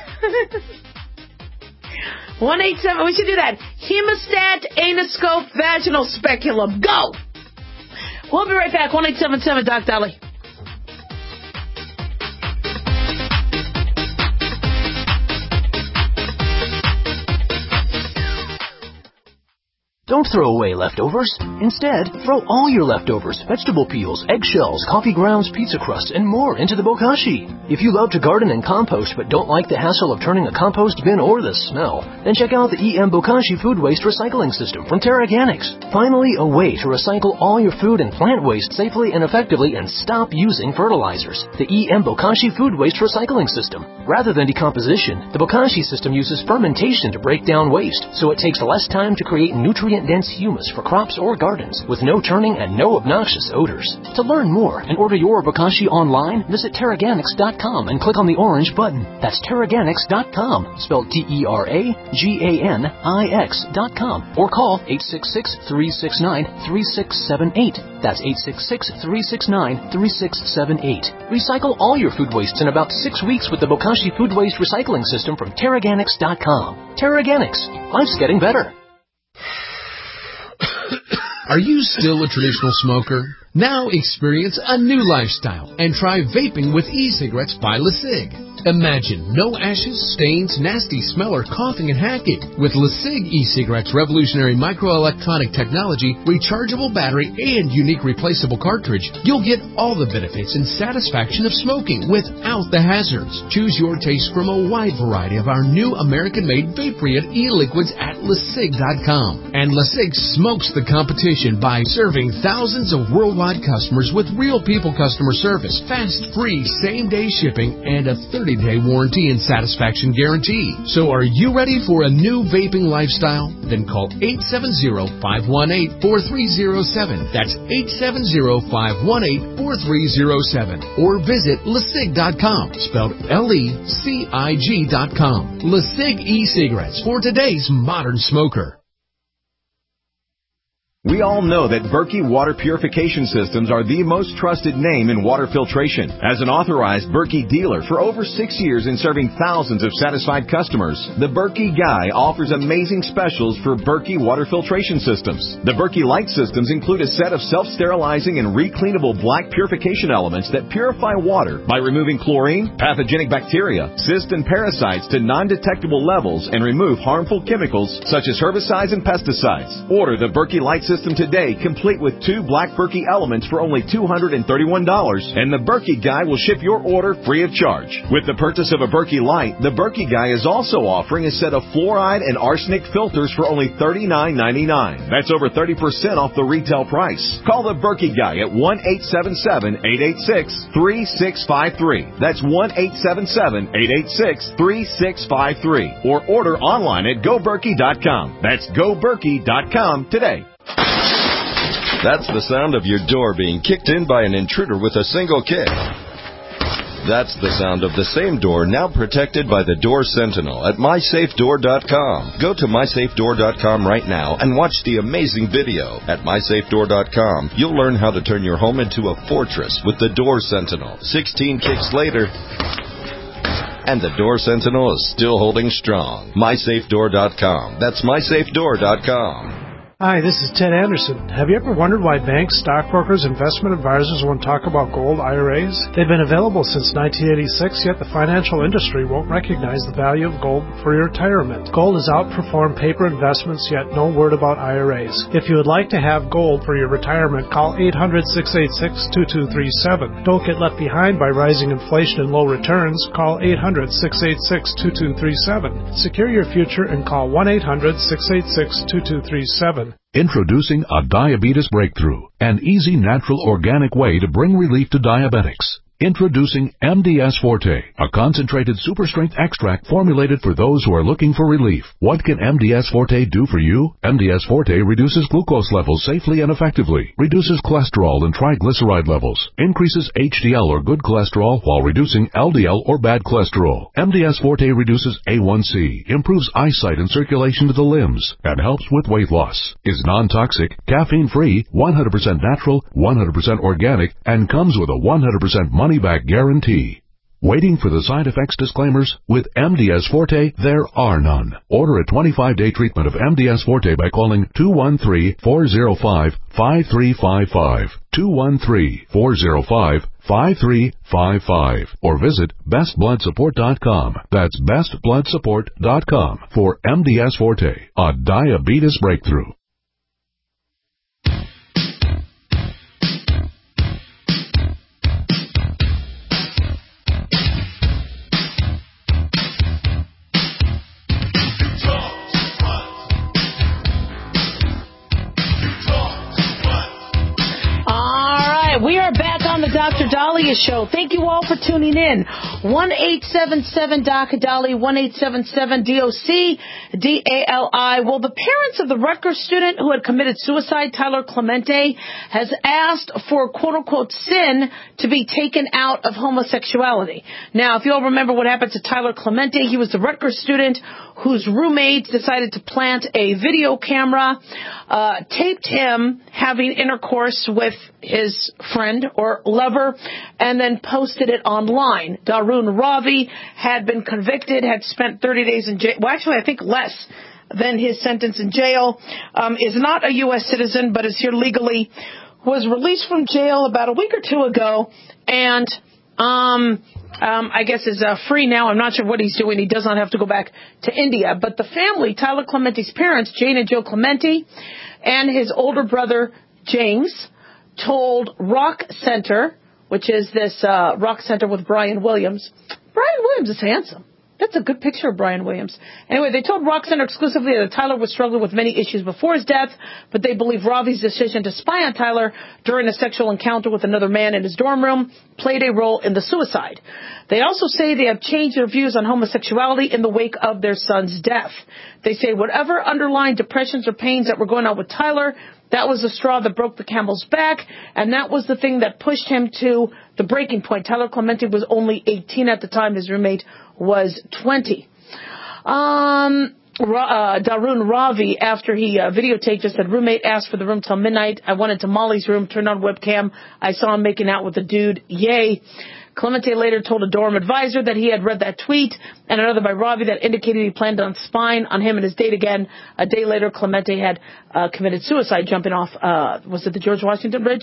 187, we should do that. Hemostat, anoscope, vaginal speculum. Go! We'll be right back. 1-877 Doc Dali. Don't throw away leftovers. Instead, throw all your leftovers, vegetable peels, eggshells, coffee grounds, pizza crusts, and more into the bokashi. If you love to garden and compost but don't like the hassle of turning a compost bin or the smell, then check out the EM Bokashi Food Waste Recycling System from TerraGanix. Finally, a way to recycle all your food and plant waste safely and effectively and stop using fertilizers. The EM Bokashi Food Waste Recycling System. Rather than decomposition, the Bokashi system uses fermentation to break down waste, so it takes less time to create nutrient-dense humus for crops or gardens with no turning and no obnoxious odors. To learn more and order your Bokashi online, visit TerraGanix.com and click on the orange button. That's TerraGanix.com, spelled TerraGanix.com, or call 866-369-3678. That's 866-369-3678. Recycle all your food wastes in about 6 weeks with the Bokashi Food Waste Recycling System from TerraGanix.com. TerraGanix. Life's getting better. Are you still a traditional smoker? Now experience a new lifestyle and try vaping with e-cigarettes by LeSig. Imagine no ashes, stains, nasty smell, or coughing and hacking. With LeSig e-cigarettes' revolutionary microelectronic technology, rechargeable battery, and unique replaceable cartridge, you'll get all the benefits and satisfaction of smoking without the hazards. Choose your taste from a wide variety of our new American-made vape-free e-liquids at LeSig.com. And LeSig smokes the competition by serving thousands of worldwide customers with real people customer service, fast, free, same-day shipping, and a 30-day warranty and satisfaction guarantee. So are you ready for a new vaping lifestyle? Then call 870-518-4307. That's 870-518-4307. Or visit LeSig.com, spelled LECIG.com. LeSig e-cigarettes for today's modern smoker. We all know that Berkey Water Purification Systems are the most trusted name in water filtration. As an authorized Berkey dealer for over 6 years and serving thousands of satisfied customers, the Berkey Guy offers amazing specials for Berkey Water Filtration Systems. The Berkey Light Systems include a set of self-sterilizing and recleanable black purification elements that purify water by removing chlorine, pathogenic bacteria, cysts, and parasites to non-detectable levels and remove harmful chemicals such as herbicides and pesticides. Order the Berkey Light System today, complete with 2 black Berkey elements for only $231, and the Berkey Guy will ship your order free of charge. With the purchase of a Berkey Light, the Berkey Guy is also offering a set of fluoride and arsenic filters for only $39.99. That's over 30% off the retail price. Call the Berkey Guy at 1-877-886-3653. That's 1-877-886-3653. Or order online at GoBerkey.com. That's GoBerkey.com today. That's the sound of your door being kicked in by an intruder with a single kick. That's the sound of the same door now protected by the Door Sentinel at MySafeDoor.com. Go to MySafeDoor.com right now and watch the amazing video. At MySafeDoor.com, you'll learn how to turn your home into a fortress with the Door Sentinel. 16 kicks later, and the Door Sentinel is still holding strong. MySafeDoor.com. That's MySafeDoor.com. Hi, this is Ted Anderson. Have you ever wondered why banks, stockbrokers, investment advisors won't talk about gold IRAs? They've been available since 1986, yet the financial industry won't recognize the value of gold for your retirement. Gold has outperformed paper investments, yet no word about IRAs. If you would like to have gold for your retirement, call 800-686-2237. Don't get left behind by rising inflation and low returns. Call 800-686-2237. Secure your future and call 1-800-686-2237. Introducing a diabetes breakthrough, an easy, natural, organic way to bring relief to diabetics. Introducing MDS Forte, a concentrated super-strength extract formulated for those who are looking for relief. What can MDS Forte do for you? MDS Forte reduces glucose levels safely and effectively, reduces cholesterol and triglyceride levels, increases HDL or good cholesterol while reducing LDL or bad cholesterol. MDS Forte reduces A1C, improves eyesight and circulation to the limbs, and helps with weight loss. Is non-toxic, caffeine-free, 100% natural, 100% organic, and comes with a 100% money-back guarantee. Waiting for the side effects disclaimers? With MDS Forte, there are none. Order a 25-day treatment of MDS Forte by calling 213-405-5355, 213-405-5355, or visit bestbloodsupport.com. That's bestbloodsupport.com for MDS Forte, a diabetes breakthrough. We are back on the Dr. Dahlia Show. Thank you all for tuning in. 1-877-DOC-DALI, 1-877-DOC-DALI. Well, the parents of the Rutgers student who had committed suicide, Tyler Clemente, has asked for quote-unquote sin to be taken out of homosexuality. Now, if you all remember what happened to Tyler Clemente, he was the Rutgers student whose roommate decided to plant a video camera, taped him having intercourse with his friend or lover, and then posted it online. Darun Ravi had been convicted, had spent 30 days in jail. Well, actually, I think less than his sentence in jail, is not a U.S. citizen, but is here legally, was released from jail about a week or two ago, and I guess is free now. I'm not sure what he's doing. He does not have to go back to India. But the family, Tyler Clementi's parents, Jane and Joe Clementi, and his older brother, James, told Rock Center, which is this Rock Center with Brian Williams. Brian Williams is handsome. That's a good picture of Brian Williams. Anyway, they told Rock Center exclusively that Tyler was struggling with many issues before his death, but they believe Ravi's decision to spy on Tyler during a sexual encounter with another man in his dorm room played a role in the suicide. They also say they have changed their views on homosexuality in the wake of their son's death. They say whatever underlying depressions or pains that were going on with Tyler, that was the straw that broke the camel's back, and that was the thing that pushed him to the breaking point. Tyler Clementi was only 18 at the time. His roommate was 20. Darun Ravi, after he videotaped, just said, roommate asked for the room till midnight. I went into Molly's room, turned on webcam. I saw him making out with a dude. Yay. Clemente later told a dorm advisor that he had read that tweet and another by Ravi that indicated he planned on spying on him and his date again. A day later, Clemente had committed suicide jumping off, was it the George Washington Bridge?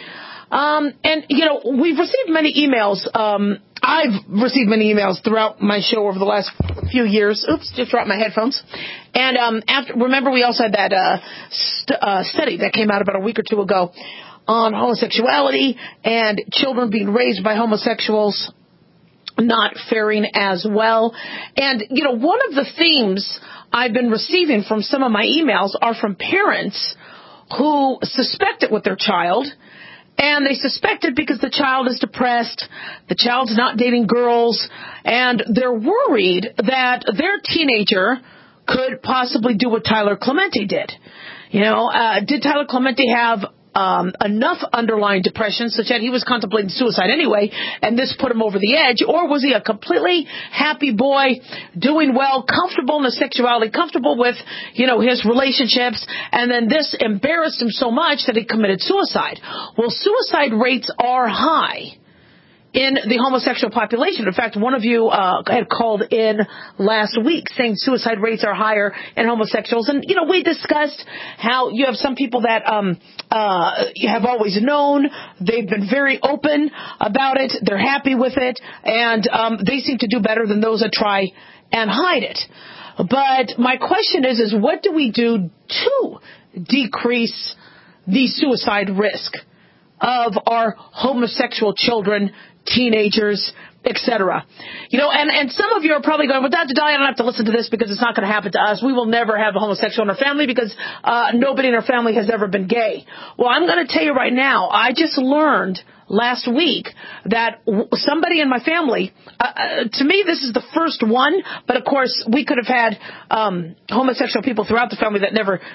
And, you know, we've received many emails. I've received many emails throughout my show over the last few years. Oops, just dropped my headphones. And remember we also had that study that came out about a week or two ago on homosexuality and children being raised by homosexuals not faring as well. And, you know, one of the themes I've been receiving from some of my emails are from parents who suspect it with their child. And they suspect it because the child is depressed, the child's not dating girls, and they're worried that their teenager could possibly do what Tyler Clementi did. You know, did Tyler Clementi have enough underlying depression such that he was contemplating suicide anyway, and this put him over the edge? Or was he a completely happy boy, doing well, comfortable in his sexuality, comfortable with, you know, his relationships, and then this embarrassed him so much that he committed suicide? Well, suicide rates are high in the homosexual population. In fact, one of you had called in last week saying suicide rates are higher in homosexuals. And, you know, we discussed how you have some people that you have always known. They've been very open about it. They're happy with it. And they seem to do better than those that try and hide it. But my question is what do we do to decrease the suicide risk of our homosexual children, teenagers, etc.? You know, and some of you are probably going, well, Dr. Dahlia, I don't have to listen to this because it's not going to happen to us. We will never have a homosexual in our family because nobody in our family has ever been gay. Well, I'm going to tell you right now, I just learned last week that somebody in my family, to me this is the first one, but of course we could have had homosexual people throughout the family that never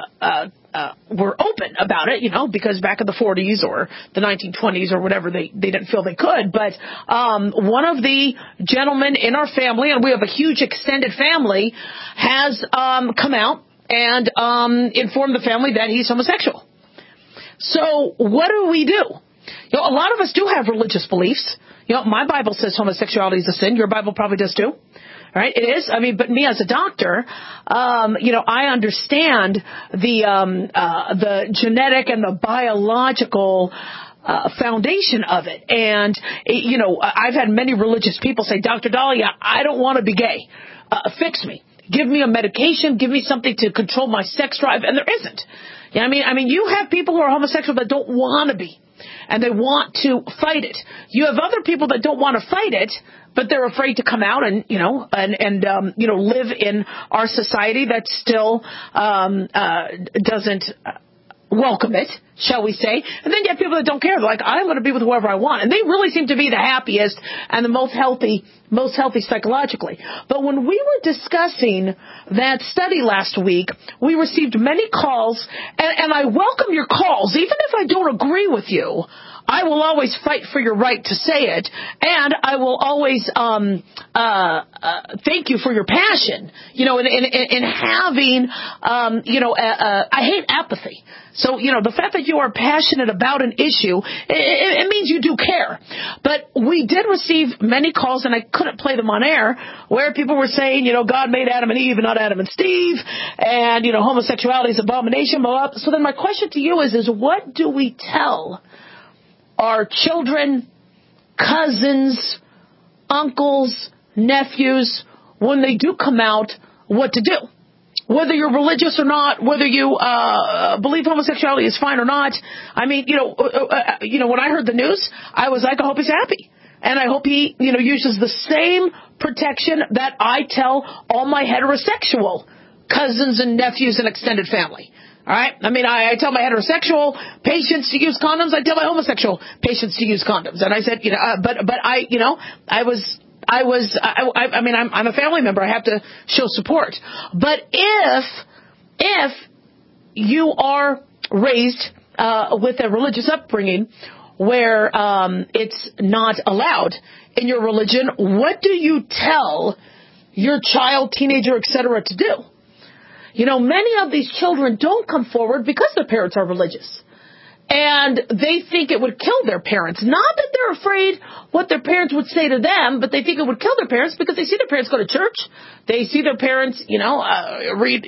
were open about it, you know, because back in the 40s or the 1920s or whatever, they didn't feel they could. But one of the gentlemen in our family, and we have a huge extended family, has come out and informed the family that he's homosexual. So what do we do? You know, a lot of us do have religious beliefs. You know, my Bible says homosexuality is a sin. Your Bible probably does too. Right? It is. I mean, but me as a doctor, you know, I understand the genetic and the biological foundation of it. And, you know, I've had many religious people say, Dr. Dahlia, I don't want to be gay. Fix me. Give me a medication. Give me something to control my sex drive. And there isn't. Yeah, I mean, you have people who are homosexual that don't want to be, and they want to fight it. You have other people that don't want to fight it, but they're afraid to come out and, you know, and you know, live in our society that still doesn't welcome it, shall we say. And then you have people that don't care. They're like, I'm going to be with whoever I want. And they really seem to be the happiest and the most healthy psychologically. But when we were discussing that study last week, we received many calls, and I welcome your calls. Even if I don't agree with you, I will always fight for your right to say it, and I will always thank you for your passion. You know, in having, you know, I hate apathy. So, you know, the fact that you are passionate about an issue, it means you do care. But we did receive many calls, and I couldn't play them on air, where people were saying, you know, God made Adam and Eve and not Adam and Steve, and, you know, homosexuality is an abomination. Blah, blah. So then my question to you is what do we tell our children, cousins, uncles, nephews, when they do come out, what to do. Whether you're religious or not, whether you believe homosexuality is fine or not. I mean, when I heard the news, I was like, I hope he's happy. And I hope he, uses the same protection that I tell all my heterosexual cousins and nephews and extended family. All right? I mean, I tell my heterosexual patients to use condoms. I tell my homosexual patients to use condoms. And I said, I'm a family member. I have to show support. But if you are raised with a religious upbringing where it's not allowed in your religion, what do you tell your child, teenager, etc. to do? Many of these children don't come forward because their parents are religious. And they think it would kill their parents. Not that they're afraid what their parents would say to them, but they think it would kill their parents because they see their parents go to church. They see their parents, read,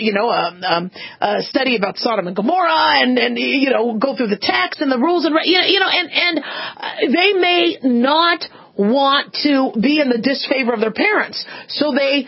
study about Sodom and Gomorrah and go through the text and the rules and they may not want to be in the disfavor of their parents. So they,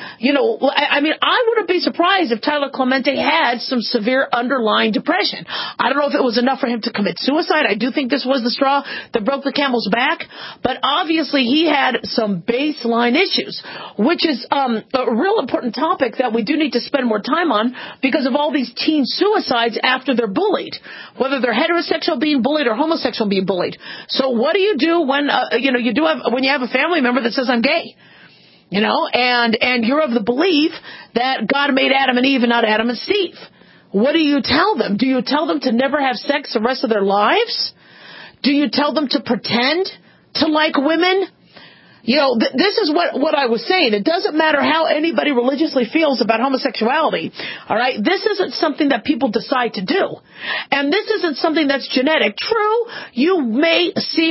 I wouldn't be surprised if Tyler Clemente had some severe underlying depression. I don't know if it was enough for him to commit suicide. I do think this was the straw that broke the camel's back. But obviously he had some baseline issues, which is a real important topic that we do need to spend more time on because of all these teen suicides after they're bullied, whether they're heterosexual being bullied or homosexual being bullied. So what do you do when, when you have a family member that says, I'm gay, and you're of the belief that God made Adam and Eve and not Adam and Steve? What do you tell them? Do you tell them to never have sex the rest of their lives? Do you tell them to pretend to like women? This is what I was saying. It doesn't matter how anybody religiously feels about homosexuality. All right. This isn't something that people decide to do. And this isn't something that's genetic. True, you may see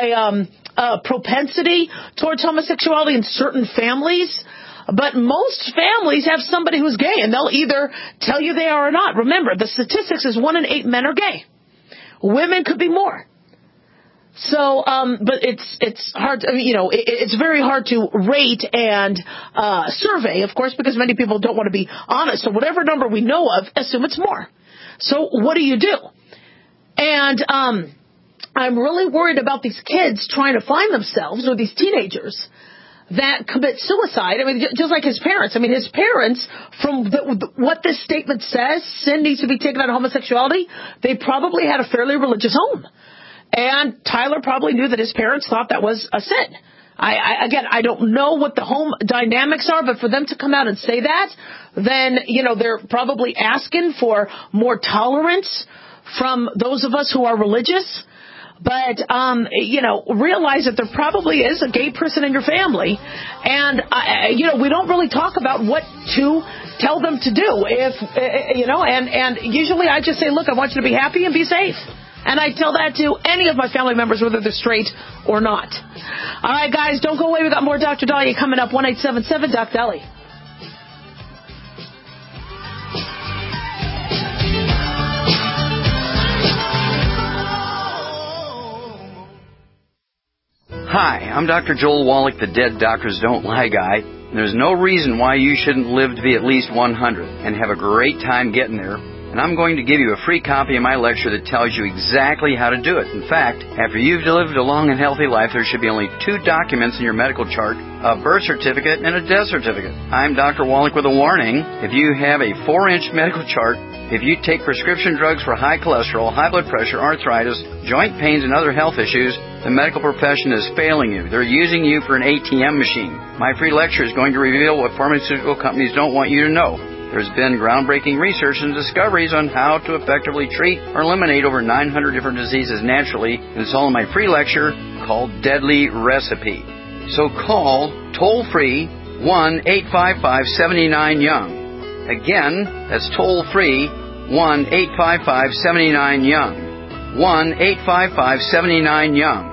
a propensity towards homosexuality in certain families, but most families have somebody who's gay, and they'll either tell you they are or not. Remember, the statistics is 1 in 8 men are gay. Women could be more. So, but it's hard. It's very hard to rate and survey, of course, because many people don't want to be honest. So whatever number we know of, assume it's more. So what do you do? And I'm really worried about these kids trying to find themselves, or these teenagers that commit suicide. I mean, just like his parents. I mean, his parents, from what this statement says, sin needs to be taken out of homosexuality, they probably had a fairly religious home. And Tyler probably knew that his parents thought that was a sin. I don't know what the home dynamics are, but for them to come out and say that, then, they're probably asking for more tolerance from those of us who are religious. But, realize that there probably is a gay person in your family. And, we don't really talk about what to tell them to do. And usually I just say, look, I want you to be happy and be safe. And I tell that to any of my family members, whether they're straight or not. All right, guys, don't go away. We got more Dr. Dahlia coming up. 1-877 Doc Deli. Hi, I'm Dr. Joel Wallach, the Dead Doctors Don't Lie guy. There's no reason why you shouldn't live to be at least 100 and have a great time getting there. And I'm going to give you a free copy of my lecture that tells you exactly how to do it. In fact, after you've lived a long and healthy life, there should be only 2 documents in your medical chart, a birth certificate and a death certificate. I'm Dr. Wallach with a warning. If you have a 4-inch medical chart, if you take prescription drugs for high cholesterol, high blood pressure, arthritis, joint pains, and other health issues, the medical profession is failing you. They're using you for an ATM machine. My free lecture is going to reveal what pharmaceutical companies don't want you to know. There's been groundbreaking research and discoveries on how to effectively treat or eliminate over 900 different diseases naturally, and it's all in my free lecture called Deadly Recipe. So call toll-free 1-855-79-YOUNG. Again, that's toll-free 1-855-79-YOUNG. 1-855-79-YOUNG.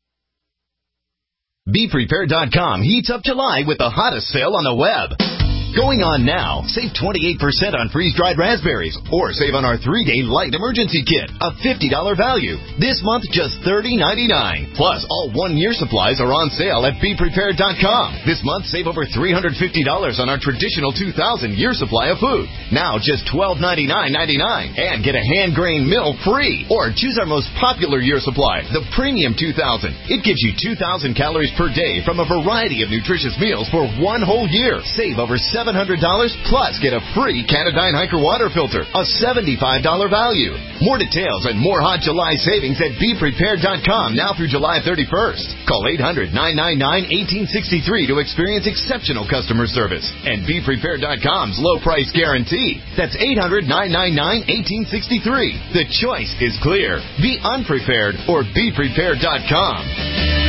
BePrepared.com heats up July with the hottest sale on the web. Going on now. Save 28% on freeze-dried raspberries, or save on our 3-day light emergency kit, a $50 value. This month, just $30.99. Plus, all 1-year supplies are on sale at BePrepared.com. This month, save over $350 on our traditional 2,000-year supply of food. Now, just $12.99.99. And get a hand-grained mill free. Or choose our most popular year supply, the Premium 2000. It gives you 2,000 calories per day from a variety of nutritious meals for 1 whole year. Save over $700, plus get a free Canadyne Hiker water filter, a $75 value. More details and more hot July savings at BePrepared.com now through July 31st. Call 800-999-1863 to experience exceptional customer service and BePrepared.com's low price guarantee. That's 800-999-1863. The choice is clear. Be unprepared or BePrepared.com.